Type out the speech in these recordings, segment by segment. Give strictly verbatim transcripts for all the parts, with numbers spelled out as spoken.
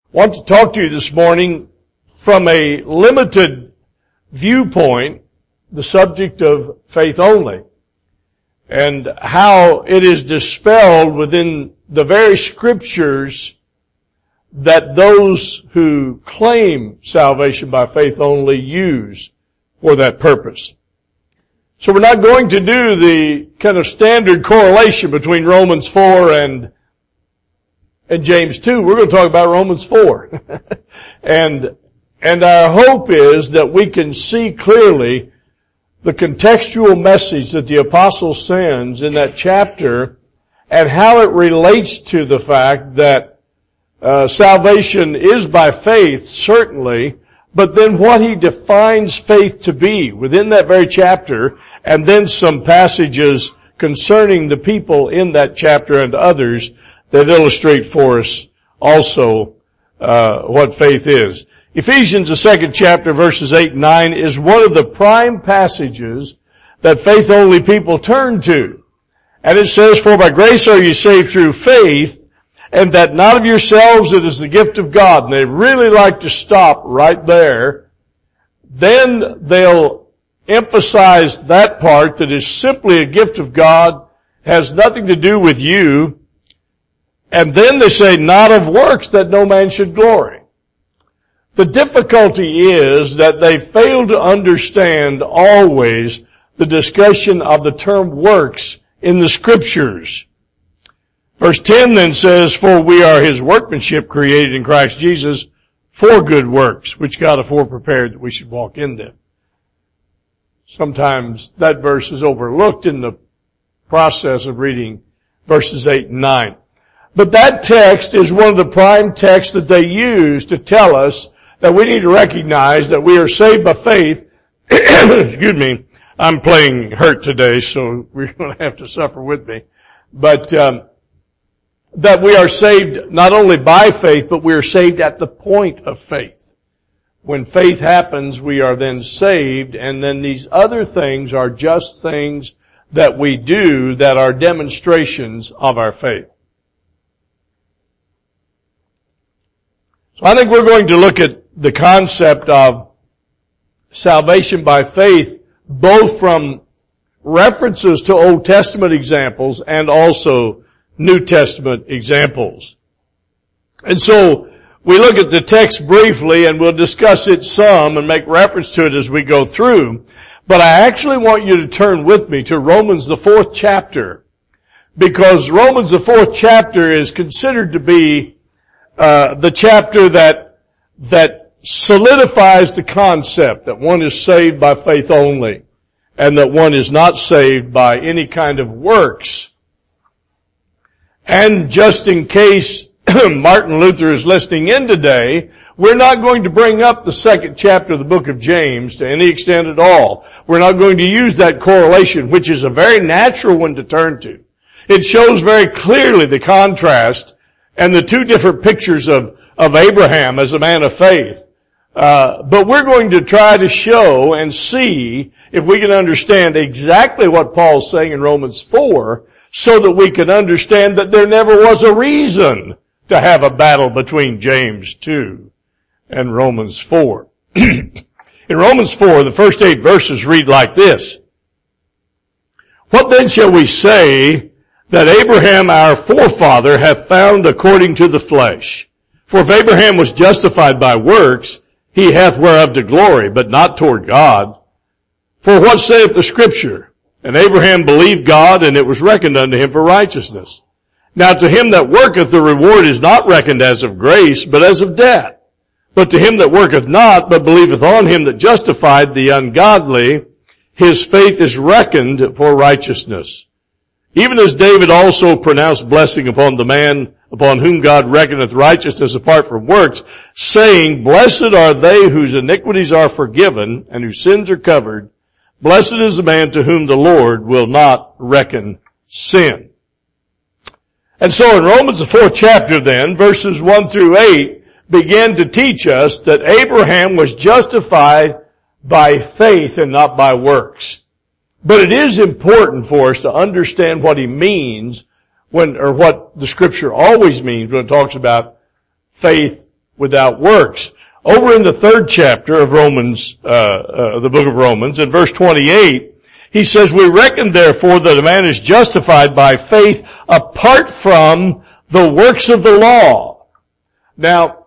want to talk to you this morning from a limited viewpoint, the subject of faith only, and how it is dispelled within the very scriptures that those who claim salvation by faith only use for that purpose. So we're not going to do the kind of standard correlation between Romans four and and James two. We're going to talk about Romans four. and and our hope is that we can see clearly the contextual message that the apostle sends in that chapter and how it relates to the fact that uh, salvation is by faith, certainly, but then what he defines faith to be within that very chapter, and then some passages concerning the people in that chapter and others that illustrate for us also uh what faith is. Ephesians, the second chapter, verses eight and nine, is one of the prime passages that faith-only people turn to. And it says, "For by grace are you saved through faith, and that not of yourselves, it is the gift of God." And they really like to stop right there. Then they'll emphasize that part that is simply a gift of God, has nothing to do with you. And then they say, "not of works, that no man should glory." The difficulty is that they fail to understand always the discussion of the term works in the scriptures. Verse ten then says, "For we are his workmanship, created in Christ Jesus for good works, which God afore prepared that we should walk in them." Sometimes that verse is overlooked in the process of reading verses eight and nine. But that text is one of the prime texts that they use to tell us that we need to recognize that we are saved by faith. Excuse me, I'm playing hurt today, so we're going to have to suffer with me. But um, that we are saved not only by faith, but we are saved at the point of faith. When faith happens, we are then saved, and then these other things are just things that we do that are demonstrations of our faith. So I think we're going to look at the concept of salvation by faith, both from references to Old Testament examples and also New Testament examples. And so we look at the text briefly, and we'll discuss it some and make reference to it as we go through. But I actually want you to turn with me to Romans, the fourth chapter, because Romans, the fourth chapter, is considered to be uh the chapter that that solidifies the concept that one is saved by faith only, and that one is not saved by any kind of works. And just in case Martin Luther is listening in today, we're not going to bring up the second chapter of the book of James to any extent at all. We're not going to use that correlation, which is a very natural one to turn to. It shows very clearly the contrast and the two different pictures of, of Abraham as a man of faith. Uh, but we're going to try to show and see if we can understand exactly what Paul's saying in Romans four, so that we can understand that there never was a reason to have a battle between James two and Romans four. In Romans four, the first eight verses read like this: "What then shall we say that Abraham our forefather hath found according to the flesh? For if Abraham was justified by works, he hath whereof to glory, but not toward God. For what saith the Scripture? And Abraham believed God, and it was reckoned unto him for righteousness. Now to him that worketh the reward is not reckoned as of grace, but as of debt. But to him that worketh not, but believeth on him that justified the ungodly, his faith is reckoned for righteousness. Even as David also pronounced blessing upon the man upon whom God reckoneth righteousness apart from works, saying, Blessed are they whose iniquities are forgiven and whose sins are covered. Blessed is the man to whom the Lord will not reckon sin." And so in Romans, the fourth chapter then, verses one through eight, begin to teach us that Abraham was justified by faith and not by works. But it is important for us to understand what he means when, or what the Scripture always means when it talks about faith without works. Over in the third chapter of Romans, uh, uh, the book of Romans, in verse twenty-eight, he says, we reckon therefore that a man is justified by faith apart from the works of the law. Now,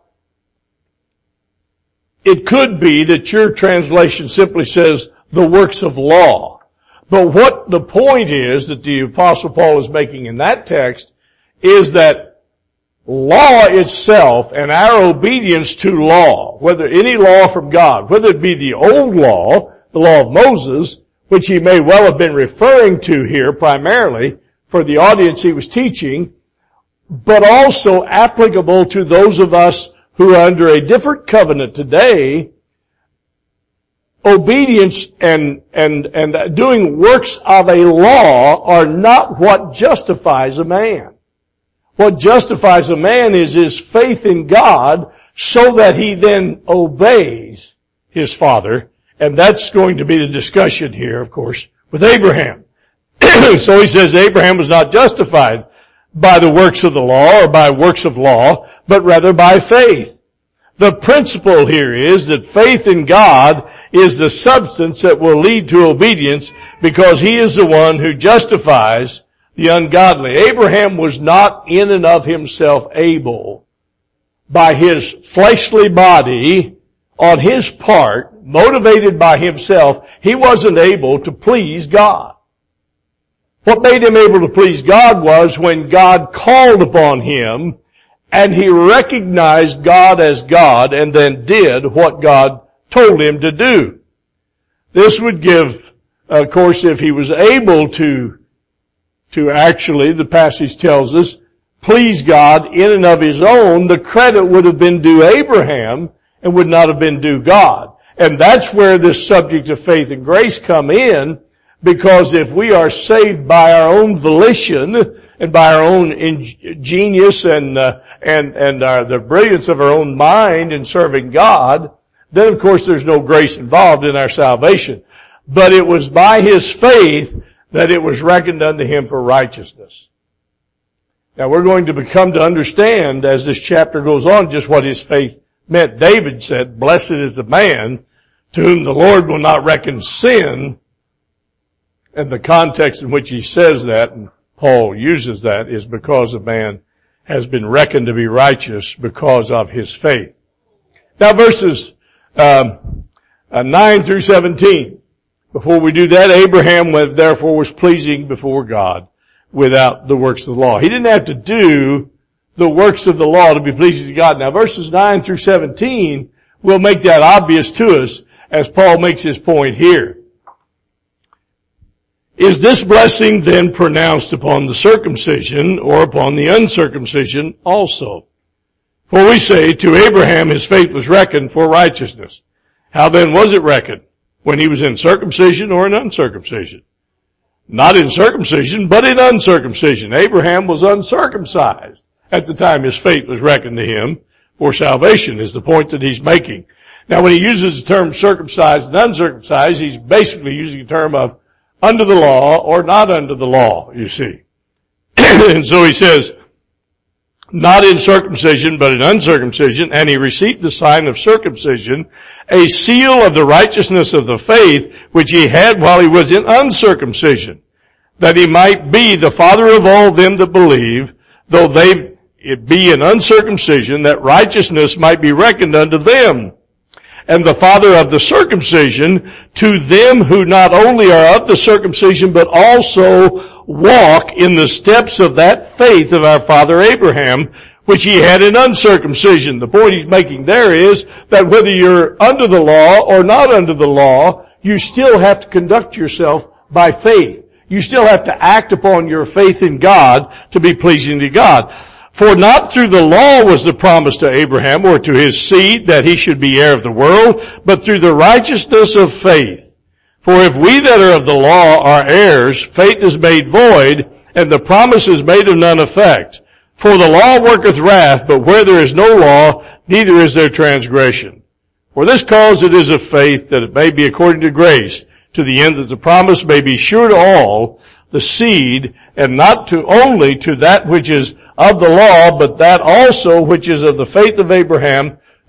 it could be that your translation simply says the works of law. But what the point is that the Apostle Paul is making in that text is that law itself and our obedience to law, whether any law from God, whether it be the old law, the law of Moses, which he may well have been referring to here primarily for the audience he was teaching, but also applicable to those of us who are under a different covenant today. Obedience and, and, and doing works of a law are not what justifies a man. What justifies a man is his faith in God so that he then obeys his father. And that's going to be the discussion here, of course, with Abraham. So he says Abraham was not justified by the works of the law or by works of law, but rather by faith. The principle here is that faith in God is the substance that will lead to obedience because he is the one who justifies the ungodly. Abraham was not in and of himself able, by his fleshly body, on his part, motivated by himself, he wasn't able to please God. What made him able to please God was when God called upon him and he recognized God as God and then did what God told him to do. This would give, of course, if he was able to to actually, the passage tells us, please God in and of his own, the credit would have been due Abraham and would not have been due God. And that's where this subject of faith and grace come in, because if we are saved by our own volition and by our own genius and uh, and and our, the brilliance of our own mind in serving God, then of course there's no grace involved in our salvation. But it was by his faith that it was reckoned unto him for righteousness. Now we're going to become to understand as this chapter goes on just what his faith meant. David said, blessed is the man to whom the Lord will not reckon sin. And the context in which he says that, and Paul uses that, is because a man has been reckoned to be righteous because of his faith. Now verses um, uh, nine through seventeen. Before we do that, Abraham therefore was pleasing before God without the works of the law. He didn't have to do the works of the law to be pleasing to God. Now verses nine through seventeen will make that obvious to us as Paul makes his point here. Is this blessing then pronounced upon the circumcision or upon the uncircumcision also? For we say, to Abraham his faith was reckoned for righteousness. How then was it reckoned? When he was in circumcision or in uncircumcision? Not in circumcision, but in uncircumcision. Abraham was uncircumcised at the time his faith was reckoned to him for salvation, is the point that he's making. Now when he uses the term circumcised and uncircumcised, he's basically using the term of under the law or not under the law, you see. And so he says, not in circumcision, but in uncircumcision, and he received the sign of circumcision, a seal of the righteousness of the faith which he had while he was in uncircumcision, that he might be the father of all them that believe, though they be in uncircumcision, that righteousness might be reckoned unto them, and the father of the circumcision to them who not only are of the circumcision, but also walk in the steps of that faith of our father Abraham, which he had in uncircumcision. The point he's making there is that whether you're under the law or not under the law, you still have to conduct yourself by faith. You still have to act upon your faith in God to be pleasing to God. For not through the law was the promise to Abraham or to his seed that he should be heir of the world, but through the righteousness of faith. For if we that are of the law are heirs, faith is made void, and the promise is made of none effect. For the law worketh wrath, but where there is no law, neither is there transgression. For this cause it is of faith, that it may be according to grace, to the end that the promise may be sure to all, the seed, and not to only to that which is of the law, but that also which is of the faith of Abraham,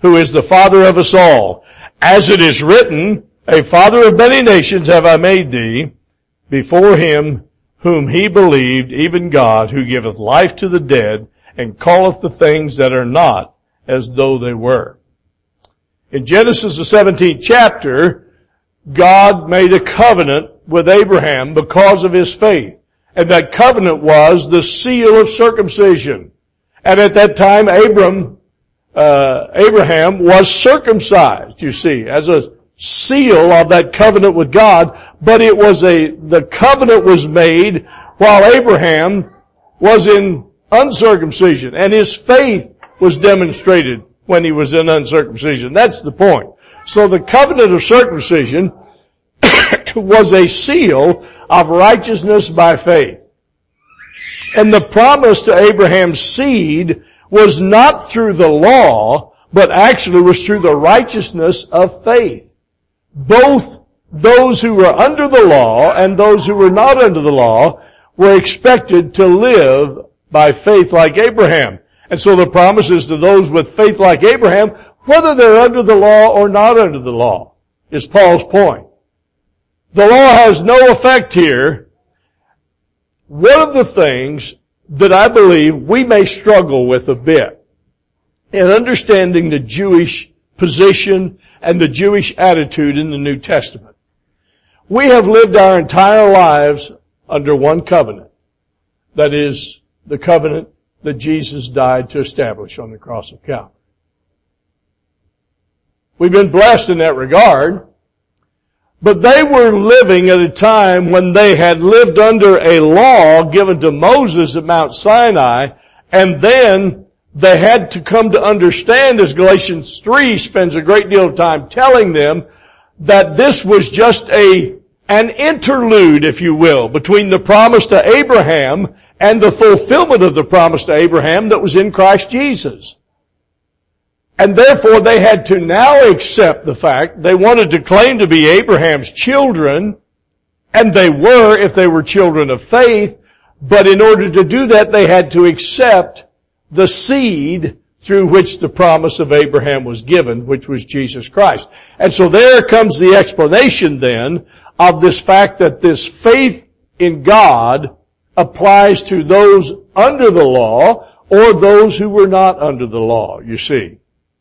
who is the father of us all. As it is written, a father of many nations have I made thee, before him whom he believed, even God, who giveth life to the dead, and calleth the things that are not as though they were. In Genesis the seventeenth chapter, God made a covenant with Abraham because of his faith. And that covenant was the seal of circumcision. And at that time, Abram, uh, Abraham was circumcised, you see, as a seal of that covenant with God. But it was a, the covenant was made while Abraham was in uncircumcision. And his faith was demonstrated when he was in uncircumcision. That's the point. So the covenant of circumcision was a seal of righteousness by faith. And the promise to Abraham's seed was not through the law, but actually was through the righteousness of faith. Both those who were under the law and those who were not under the law were expected to live by faith like Abraham. And so the promise is to those with faith like Abraham, whether they're under the law or not under the law, is Paul's point. The law has no effect here. One of the things that I believe we may struggle with a bit in understanding the Jewish position and the Jewish attitude in the New Testament. We have lived our entire lives under one covenant. That is the covenant that Jesus died to establish on the cross of Calvary. We've been blessed in that regard. But they were living at a time when they had lived under a law given to Moses at Mount Sinai, and then they had to come to understand, as Galatians three spends a great deal of time telling them, that this was just a, an interlude, if you will, between the promise to Abraham and the fulfillment of the promise to Abraham that was in Christ Jesus. And therefore they had to now accept the fact they wanted to claim to be Abraham's children, and they were if they were children of faith, but in order to do that they had to accept the seed through which the promise of Abraham was given, which was Jesus Christ. And so there comes the explanation then of this fact that this faith in God applies to those under the law or those who were not under the law, you see.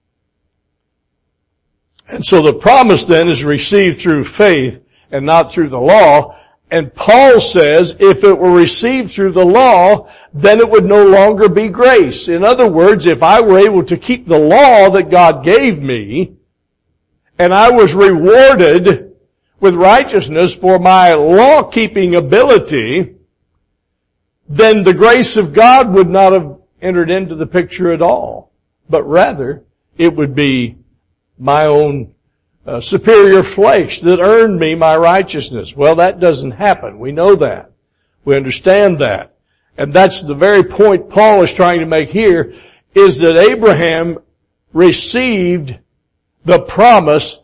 And so the promise then is received through faith and not through the law. And Paul says if it were received through the law, then it would no longer be grace. In other words, if I were able to keep the law that God gave me, and I was rewarded with righteousness for my law-keeping ability, then the grace of God would not have entered into the picture at all. But rather, it would be my own uh, superior flesh that earned me my righteousness. Well, that doesn't happen. We know that. We understand that. And that's the very point Paul is trying to make here, is that Abraham received the promise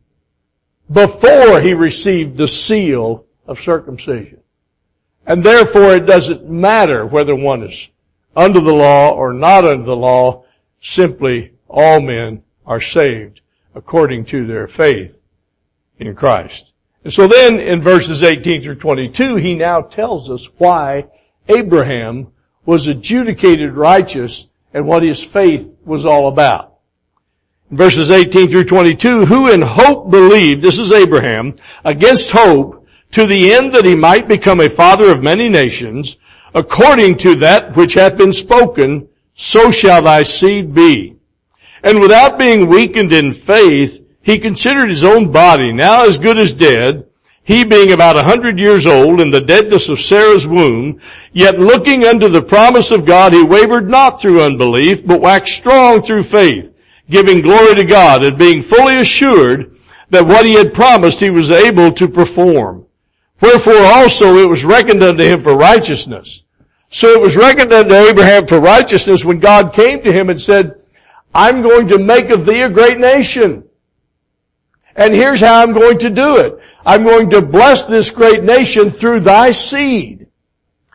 before he received the seal of circumcision. And therefore it doesn't matter whether one is under the law or not under the law. Simply all men are saved according to their faith in Christ. And so then in verses eighteen through twenty-two, he now tells us why Abraham was adjudicated righteous and what his faith was all about. In verses eighteen through twenty-two, who in hope believed, this is Abraham, against hope, to the end that he might become a father of many nations, according to that which hath been spoken, so shall thy seed be. And without being weakened in faith, he considered his own body now as good as dead, he being about a hundred years old in the deadness of Sarah's womb, yet looking unto the promise of God, he wavered not through unbelief, but waxed strong through faith, giving glory to God, and being fully assured that what he had promised he was able to perform. Wherefore also it was reckoned unto him for righteousness. So it was reckoned unto Abraham for righteousness when God came to him and said, I'm going to make of thee a great nation. And here's how I'm going to do it. I'm going to bless this great nation through thy seed.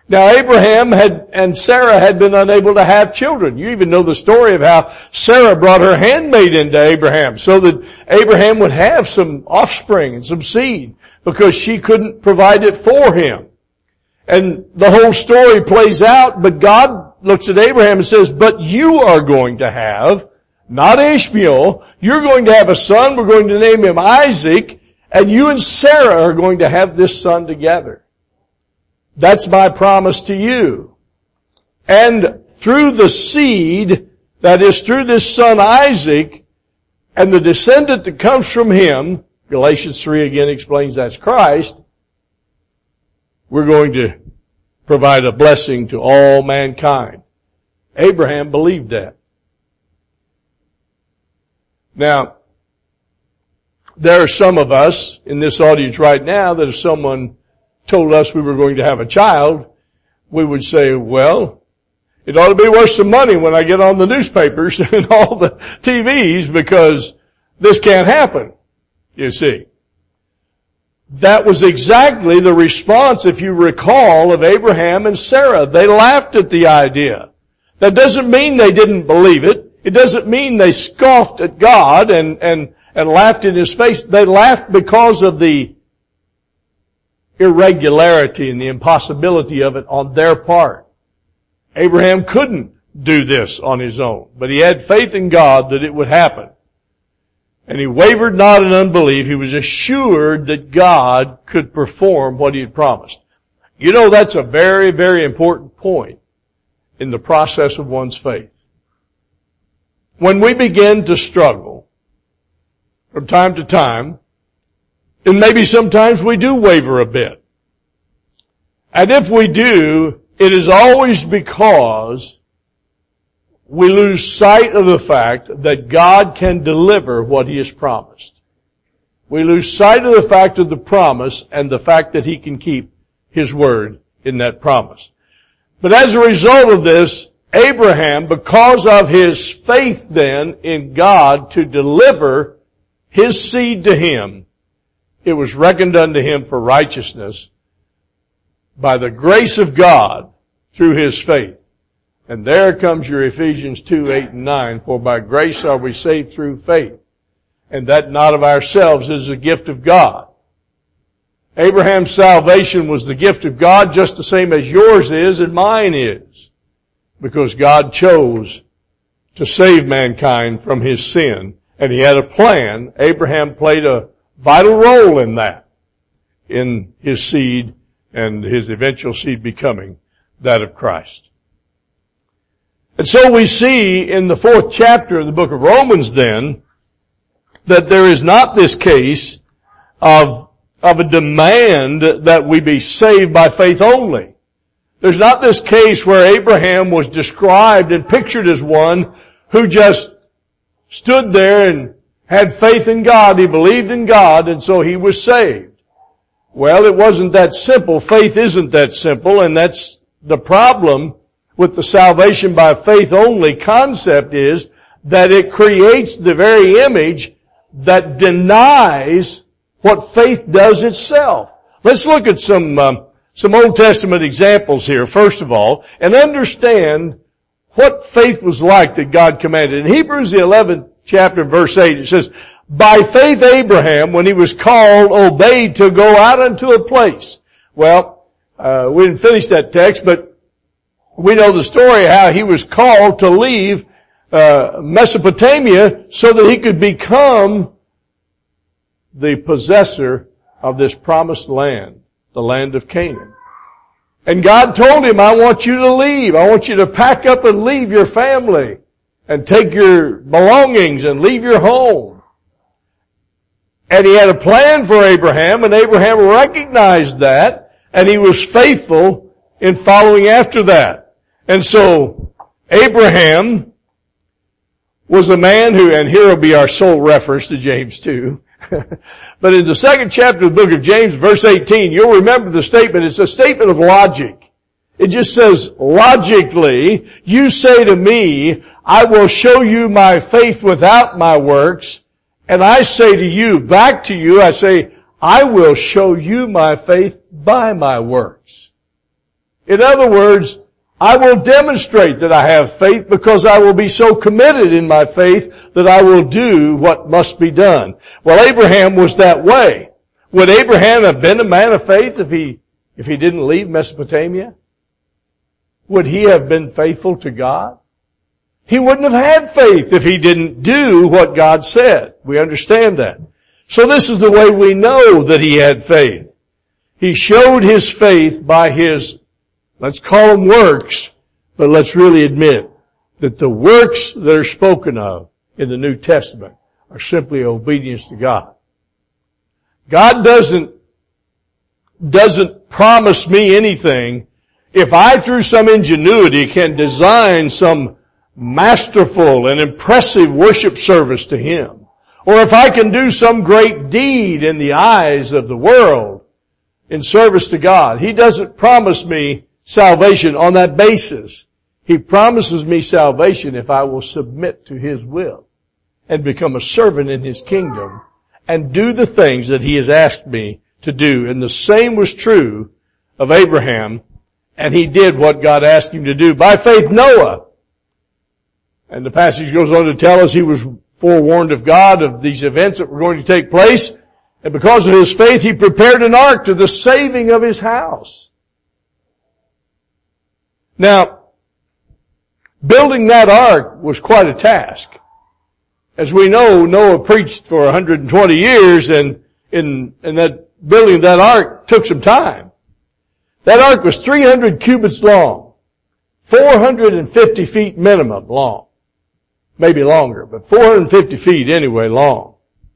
Now Abraham had, and Sarah had been unable to have children. You even know the story of how Sarah brought her handmaid into Abraham so that Abraham would have some offspring and some seed because she couldn't provide it for him. And the whole story plays out, but God looks at Abraham and says, but you are going to have, not Ishmael, you're going to have a son, we're going to name him Isaac, and you and Sarah are going to have this son together. That's my promise to you. And through the seed, that is through this son Isaac, and the descendant that comes from him, Galatians three again explains that's Christ, we're going to provide a blessing to all mankind. Abraham believed that. Now, there are some of us in this audience right now that if someone told us we were going to have a child, we would say, well, it ought to be worth some money when I get on the newspapers and all the T Vs because this can't happen, you see. That was exactly the response, if you recall, of Abraham and Sarah. They laughed at the idea. That doesn't mean they didn't believe it. It doesn't mean they scoffed at God and, and, and laughed in His face. They laughed because of the irregularity and the impossibility of it on their part. Abraham couldn't do this on his own, but he had faith in God that it would happen. And he wavered not in unbelief. He was assured that God could perform what He had promised. You know, that's a very, very important point in the process of one's faith. When we begin to struggle from time to time, and maybe sometimes we do waver a bit. And if we do, it is always because we lose sight of the fact that God can deliver what He has promised. We lose sight of the fact of the promise and the fact that He can keep His word in that promise. But as a result of this, Abraham, because of his faith then in God to deliver his seed to him, it was reckoned unto him for righteousness by the grace of God through his faith. And there comes your Ephesians two, eight and nine, for by grace are we saved through faith, and that not of ourselves is a gift of God. Abraham's salvation was the gift of God just the same as yours is and mine is, because God chose to save mankind from his sin, and He had a plan. Abraham played a vital role in that, in his seed and his eventual seed becoming that of Christ. And so we see in the fourth chapter of the book of Romans then, that there is not this case of, of a demand that we be saved by faith only. There's not this case where Abraham was described and pictured as one who just stood there and had faith in God. He believed in God, and so he was saved. Well, it wasn't that simple. Faith isn't that simple, and that's the problem with the salvation by faith only concept, is that it creates the very image that denies what faith does itself. Let's look at some um, some Old Testament examples here, first of all, and understand what faith was like that God commanded. In Hebrews the eleventh chapter, verse eight, it says, by faith Abraham, when he was called, obeyed to go out unto a place. Well, uh, we didn't finish that text, but we know the story how he was called to leave uh, Mesopotamia so that he could become the possessor of this promised land, the land of Canaan. And God told him, I want you to leave. I want you to pack up and leave your family and take your belongings and leave your home. And He had a plan for Abraham, and Abraham recognized that, and he was faithful in following after that. And so, Abraham was a man who, and here will be our sole reference to James two, but in the second chapter of the book of James, verse eighteen, you'll remember the statement. It's a statement of logic. It just says, logically, you say to me, I will show you my faith without my works. And I say to you, back to you, I say, I will show you my faith by my works. In other words, I will demonstrate that I have faith because I will be so committed in my faith that I will do what must be done. Well, Abraham was that way. Would Abraham have been a man of faith if he, if he didn't leave Mesopotamia? Would he have been faithful to God? He wouldn't have had faith if he didn't do what God said. We understand that. So this is the way we know that he had faith. He showed his faith by his, let's call them works, but let's really admit that the works that are spoken of in the New Testament are simply obedience to God. God doesn't, doesn't promise me anything if I, through some ingenuity, can design some masterful and impressive worship service to Him. Or if I can do some great deed in the eyes of the world in service to God. He doesn't promise me salvation on that basis. He promises me salvation if I will submit to His will and become a servant in His kingdom and do the things that He has asked me to do. And the same was true of Abraham, and he did what God asked him to do. By faith, Noah. And the passage goes on to tell us he was forewarned of God of these events that were going to take place. And because of his faith, he prepared an ark to the saving of his house. Now, building that ark was quite a task. As we know, Noah preached for one hundred twenty years, and in, in that building of that ark took some time. That ark was three hundred cubits long, four hundred fifty feet minimum long. Maybe longer, but four hundred fifty feet anyway long.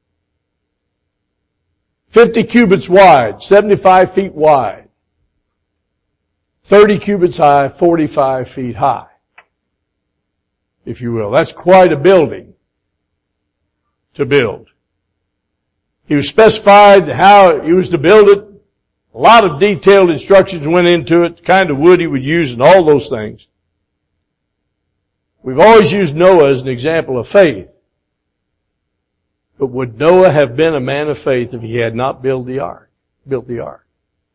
fifty cubits wide, seventy-five feet wide. thirty cubits high, forty-five feet high. If you will. That's quite a building to build. He was specified how he was to build it. A lot of detailed instructions went into it, the kind of wood he would use and all those things. We've always used Noah as an example of faith. But would Noah have been a man of faith if he had not built the ark? Built the ark?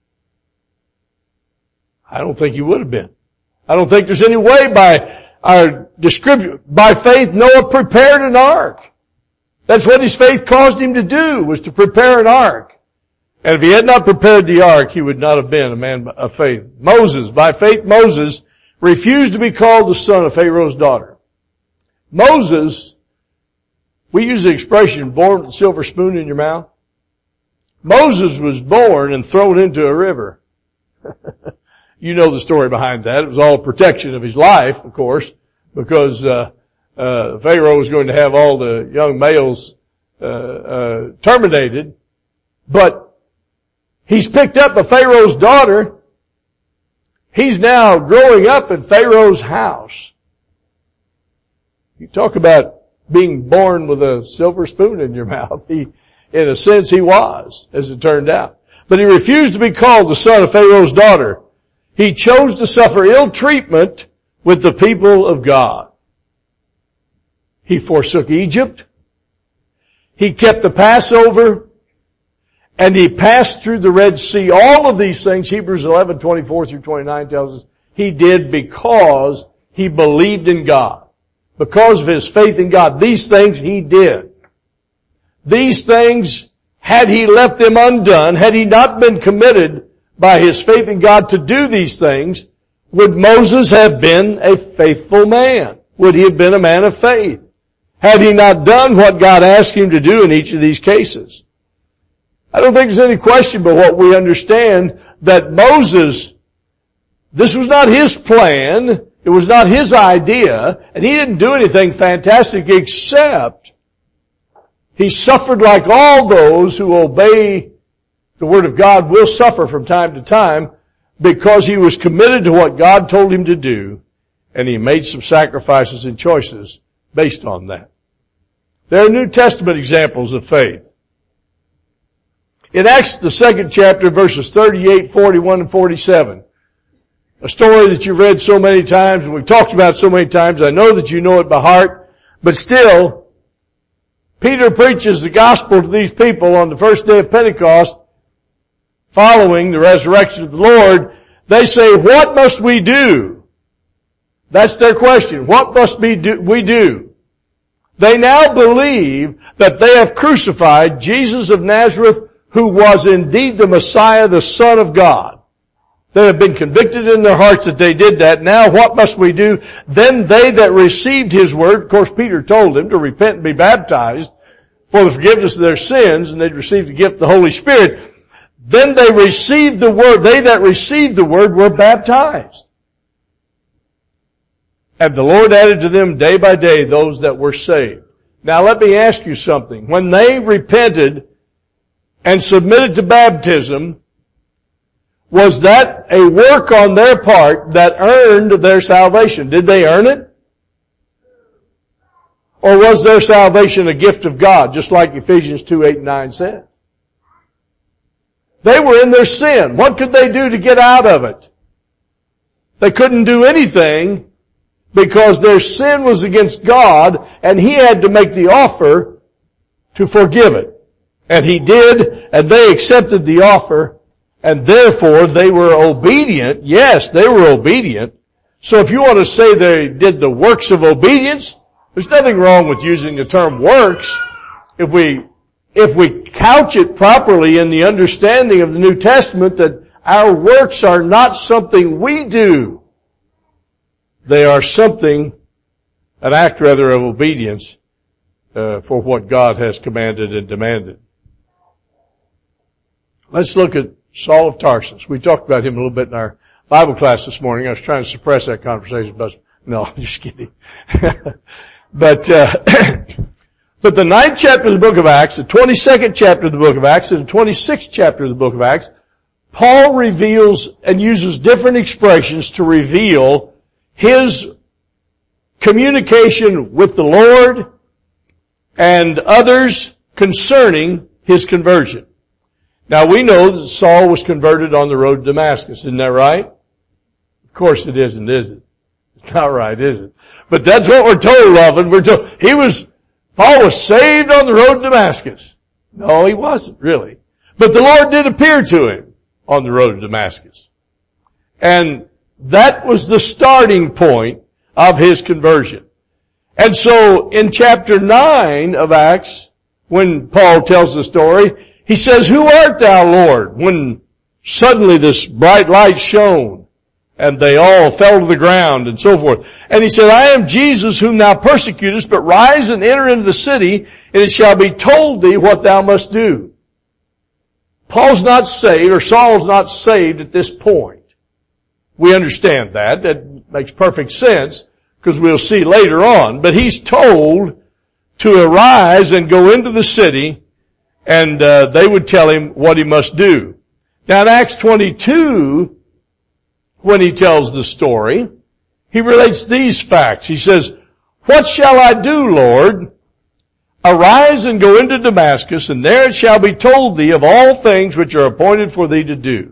I don't think he would have been. I don't think there's any way by our description. By faith, Noah prepared an ark. That's what his faith caused him to do, was to prepare an ark. And if he had not prepared the ark, he would not have been a man of faith. Moses, by faith Moses refused to be called the son of Pharaoh's daughter. Moses, we use the expression, born with a silver spoon in your mouth. Moses was born and thrown into a river. You know the story behind that. It was all protection of his life, of course, because uh, uh Pharaoh was going to have all the young males uh, uh terminated. But he's picked up a Pharaoh's daughter. He's now growing up in Pharaoh's house. You talk about being born with a silver spoon in your mouth. He, in a sense, he was, as it turned out. But he refused to be called the son of Pharaoh's daughter. He chose to suffer ill treatment with the people of God. He forsook Egypt. He kept the Passover. And he passed through the Red Sea. All of these things, Hebrews eleven, twenty-four through twenty-nine tells us, he did because he believed in God. Because of his faith in God. These things he did. These things, had he left them undone, had he not been committed by his faith in God to do these things, would Moses have been a faithful man? Would he have been a man of faith? Had he not done what God asked him to do in each of these cases? I don't think there's any question but what we understand that Moses, this was not his plan, it was not his idea, and he didn't do anything fantastic except he suffered like all those who obey the Word of God will suffer from time to time because he was committed to what God told him to do, and he made some sacrifices and choices based on that. There are New Testament examples of faith. In Acts, the second chapter, verses thirty-eight, forty-one, and forty-seven, a story that you've read so many times and we've talked about so many times, I know that you know it by heart, but still, Peter preaches the gospel to these people on the first day of Pentecost, following the resurrection of the Lord. They say, what must we do? That's their question. What must we do? They now believe that they have crucified Jesus of Nazareth, who was indeed the Messiah, the Son of God. They have been convicted in their hearts that they did that. Now what must we do? Then they that received His word, of course Peter told them to repent and be baptized for the forgiveness of their sins, and they'd received the gift of the Holy Spirit. Then they received the word, they that received the word were baptized. And the Lord added to them day by day those that were saved. Now let me ask you something. When they repented and submitted to baptism, was that a work on their part that earned their salvation? Did they earn it? Or was their salvation a gift of God, just like Ephesians two, eight, and nine said? They were in their sin. What could they do to get out of it? They couldn't do anything because their sin was against God, and He had to make the offer to forgive it. And He did, and they accepted the offer, and therefore they were obedient. Yes, they were obedient. So if you want to say they did the works of obedience, there's nothing wrong with using the term works if we, if we couch it properly in the understanding of the New Testament that our works are not something we do. They are something, an act rather of obedience uh, for what God has commanded and demanded. Let's look at Saul of Tarsus. We talked about him a little bit in our Bible class this morning. I was trying to suppress that conversation, but no, I'm just kidding. But, uh, but the ninth chapter of the book of Acts, the twenty-second chapter of the book of Acts, and the twenty-sixth chapter of the book of Acts, Paul reveals and uses different expressions to reveal his communication with the Lord and others concerning his conversion. Now we know that Saul was converted on the road to Damascus, isn't that right? Of course it isn't, is it? It's not right, is it? But that's what we're told of, and we're told, he was, Paul was saved on the road to Damascus. No, he wasn't, really. But the Lord did appear to him on the road to Damascus. And that was the starting point of his conversion. And so, in chapter nine of Acts, when Paul tells the story, he says, "Who art thou, Lord?" When suddenly this bright light shone, and they all fell to the ground, and so forth. And he said, "I am Jesus whom thou persecutest, but rise and enter into the city, and it shall be told thee what thou must do." Paul's not saved, or Saul's not saved at this point. We understand that. That makes perfect sense, because we'll see later on. But he's told to arise and go into the city, and uh, they would tell him what he must do. Now in Acts twenty-two, when he tells the story, he relates these facts. He says, "What shall I do, Lord? Arise and go into Damascus, and there it shall be told thee of all things which are appointed for thee to do."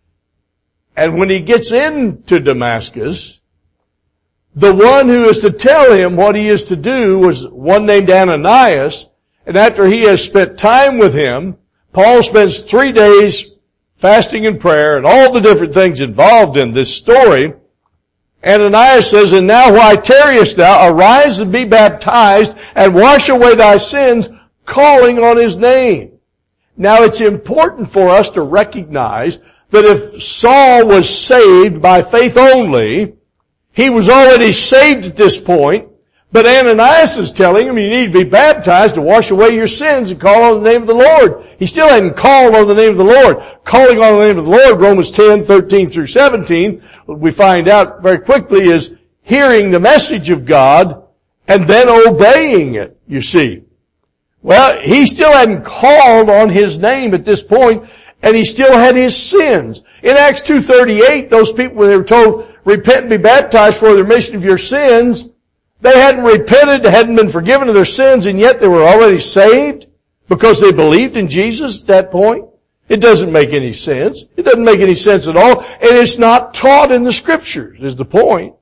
And when he gets into Damascus, the one who is to tell him what he is to do was one named Ananias. And after he has spent time with him, Paul spends three days fasting and prayer and all the different things involved in this story. Ananias says, "And now why tarriest thou? Arise and be baptized and wash away thy sins, calling on his name." Now it's important for us to recognize that if Saul was saved by faith only, he was already saved at this point, but Ananias is telling him you need to be baptized to wash away your sins and call on the name of the Lord. He still hadn't called on the name of the Lord. Calling on the name of the Lord, Romans ten, thirteen through seventeen, we find out very quickly is hearing the message of God and then obeying it, you see. Well, he still hadn't called on his name at this point, and he still had his sins. In Acts two thirty-eight, those people, when they were told, repent and be baptized for the remission of your sins, they hadn't repented, hadn't been forgiven of their sins, and yet they were already saved because they believed in Jesus at that point. It doesn't make any sense. It doesn't make any sense at all, and it's not taught in the Scriptures, is the point.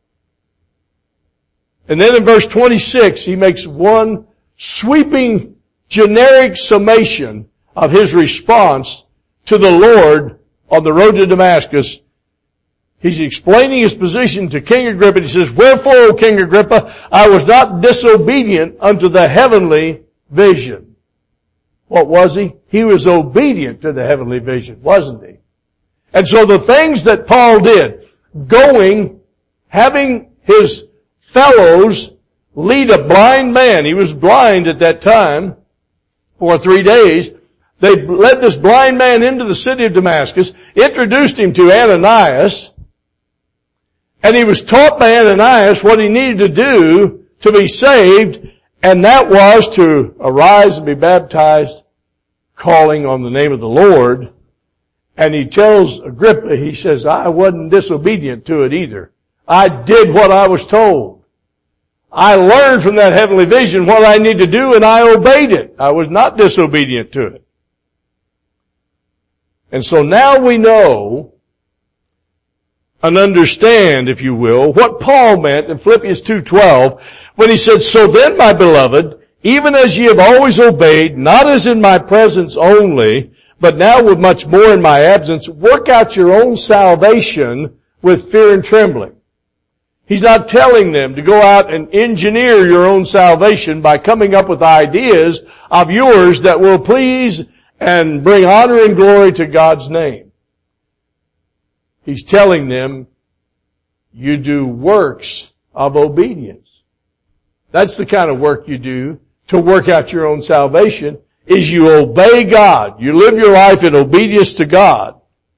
And then in verse twenty-six, he makes one sweeping, generic summation of his response to the Lord on the road to Damascus. He's explaining his position to King Agrippa. He says, "Wherefore, O King Agrippa, I was not disobedient unto the heavenly vision." What was he? He was obedient to the heavenly vision, wasn't he? And so the things that Paul did, going, having his fellows lead a blind man, he was blind at that time for three days, they led this blind man into the city of Damascus, introduced him to Ananias, and he was taught by Ananias what he needed to do to be saved, and that was to arise and be baptized, calling on the name of the Lord. And he tells Agrippa, he says, I wasn't disobedient to it either. I did what I was told. I learned from that heavenly vision what I need to do, and I obeyed it. I was not disobedient to it. And so now we know and understand, if you will, what Paul meant in Philippians two twelve when he said, "So then, my beloved, even as ye have always obeyed, not as in my presence only, but now with much more in my absence, work out your own salvation with fear and trembling." He's not telling them to go out and engineer your own salvation by coming up with ideas of yours that will please and bring honor and glory to God's name. He's telling them, you do works of obedience. That's the kind of work you do to work out your own salvation, is you obey God. You live your life in obedience to God.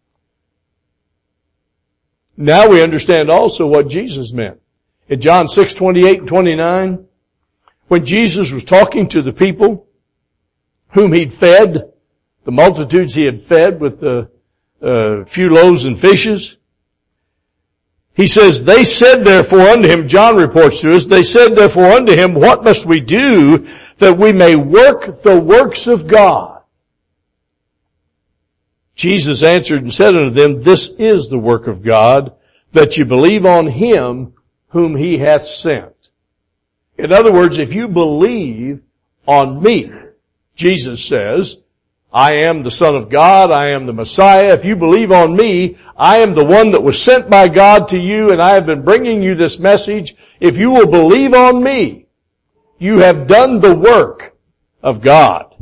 Now we understand also what Jesus meant. In John six twenty-eight and twenty-nine, when Jesus was talking to the people whom he'd fed, the multitudes he had fed with the uh, few loaves and fishes, he says, they said therefore unto him, John reports to us, they said therefore unto him, what must we do that we may work the works of God? Jesus answered and said unto them, this is the work of God, that you believe on him whom he hath sent. In other words, if you believe on me, Jesus says, I am the Son of God, I am the Messiah. If you believe on me, I am the one that was sent by God to you, and I have been bringing you this message. If you will believe on me, you have done the work of God.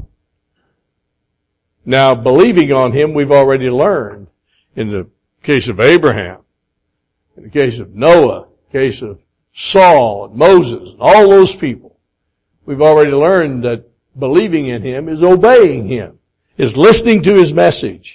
Now, believing on him, we've already learned in the case of Abraham, in the case of Noah, in the case of Saul and Moses and all those people. We've already learned that believing in him is obeying him, is listening to his message.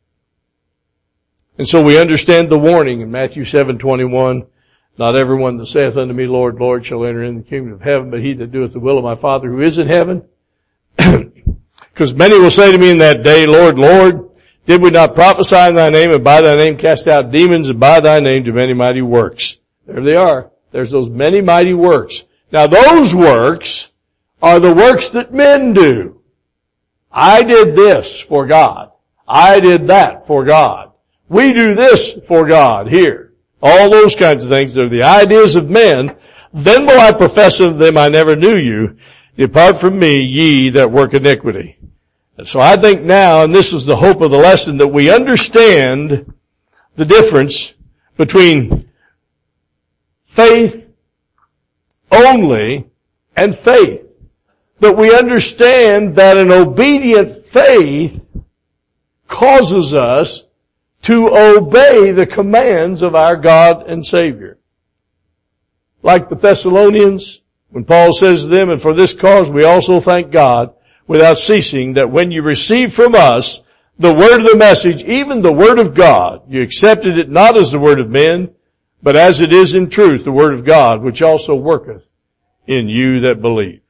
And so we understand the warning in Matthew seven twenty-one, not everyone that saith unto me, Lord, Lord, shall enter in the kingdom of heaven, but he that doeth the will of my Father who is in heaven. Because many will say to me in that day, Lord, Lord, did we not prophesy in thy name, and by thy name cast out demons, and by thy name do many mighty works? There they are. There's those many mighty works. Now those works are the works that men do. I did this for God. I did that for God. We do this for God here. All those kinds of things. They're the ideas of men. Then will I profess unto them, I never knew you. Depart from me, ye that work iniquity. And so I think now, and this is the hope of the lesson, that we understand the difference between faith only and faith. That we understand that an obedient faith causes us to obey the commands of our God and Savior. Like the Thessalonians, when Paul says to them, and for this cause we also thank God without ceasing, that when you received from us the word of the message, even the word of God, you accepted it not as the word of men, but as it is in truth the word of God, which also worketh in you that believe.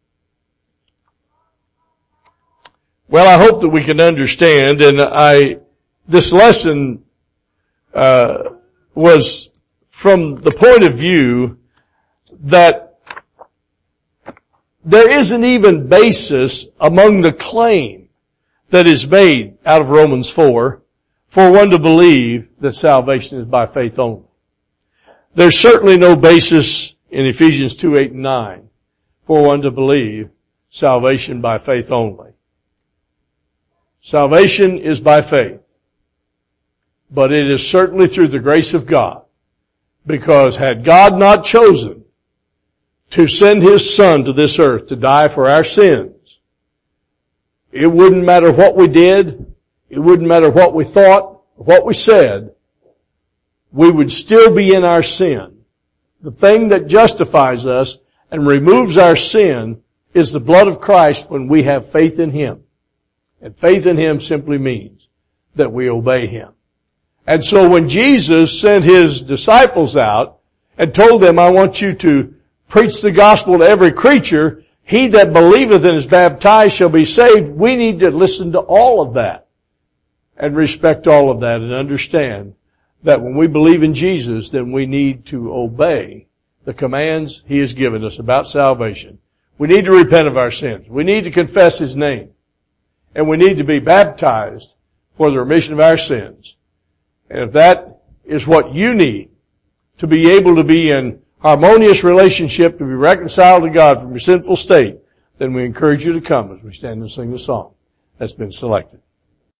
Well, I hope that we can understand, and I, this lesson, uh, was from the point of view that there isn't even basis among the claim that is made out of Romans four for one to believe that salvation is by faith only. There's certainly no basis in Ephesians two, eight, and nine for one to believe salvation by faith only. Salvation is by faith. but it is certainly through the grace of God. Because had God not chosen to send His Son to this earth to die for our sins, it wouldn't matter what we did, it wouldn't matter what we thought, what we said, we would still be in our sin. The thing that justifies us and removes our sin is the blood of Christ when we have faith in Him. And faith in Him simply means that we obey Him. And so when Jesus sent His disciples out and told them, I want you to preach the gospel to every creature, he that believeth and is baptized shall be saved, we need to listen to all of that and respect all of that and understand that when we believe in Jesus, then we need to obey the commands He has given us about salvation. We need to repent of our sins. We need to confess His name. And we need to be baptized for the remission of our sins. And if that is what you need to be able to be in harmonious relationship, to be reconciled to God from your sinful state, then we encourage you to come as we stand and sing the song that's been selected.